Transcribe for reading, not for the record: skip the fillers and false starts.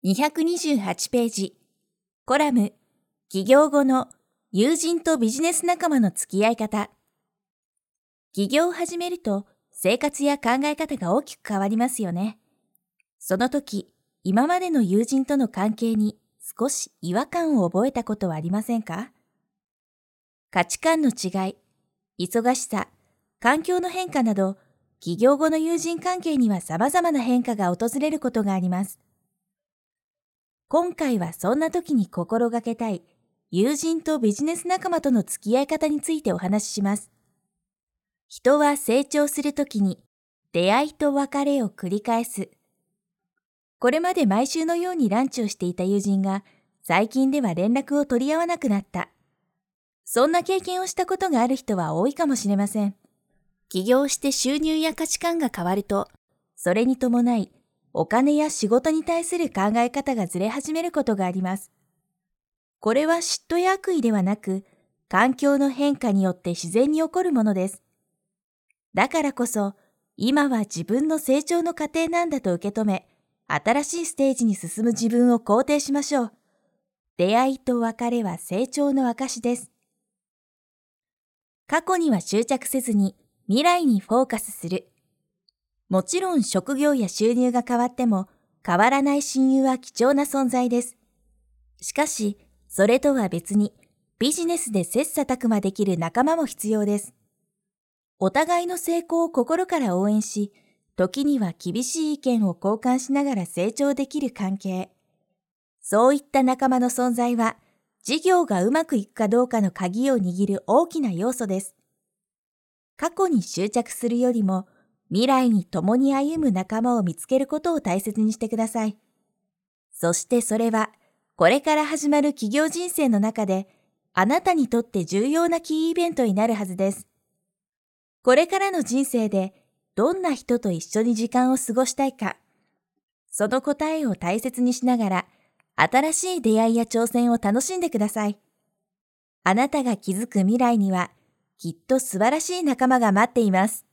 228ページ、コラム、起業後の友人とビジネス仲間の付き合い方。起業を始めると生活や考え方が大きく変わりますよね。その時、今までの友人との関係に少し違和感を覚えたことはありませんか？価値観の違い、忙しさ、環境の変化など、起業後の友人関係には様々な変化が訪れることがあります。今回はそんな時に心がけたい友人とビジネス仲間との付き合い方についてお話しします。人は成長するときに出会いと別れを繰り返す。これまで毎週のようにランチをしていた友人が最近では連絡を取り合わなくなった。そんな経験をしたことがある人は多いかもしれません。起業して収入や価値観が変わると、それに伴いお金や仕事に対する考え方がずれ始めることがあります。これは嫉妬や悪意ではなく、環境の変化によって自然に起こるものです。だからこそ、今は自分の成長の過程なんだと受け止め、新しいステージに進む自分を肯定しましょう。出会いと別れは成長の証です。過去には執着せずに未来にフォーカスする。もちろん職業や収入が変わっても変わらない親友は貴重な存在です。しかし、それとは別にビジネスで切磋琢磨できる仲間も必要です。お互いの成功を心から応援し、時には厳しい意見を交換しながら成長できる関係。そういった仲間の存在は、事業がうまくいくかどうかの鍵を握る大きな要素です。過去に執着するよりも、未来に共に歩む仲間を見つけることを大切にしてください。そしてそれは、これから始まる起業人生の中で、あなたにとって重要なキーイベントになるはずです。これからの人生で、どんな人と一緒に時間を過ごしたいか、その答えを大切にしながら、新しい出会いや挑戦を楽しんでください。あなたが築く未来には、きっと素晴らしい仲間が待っています。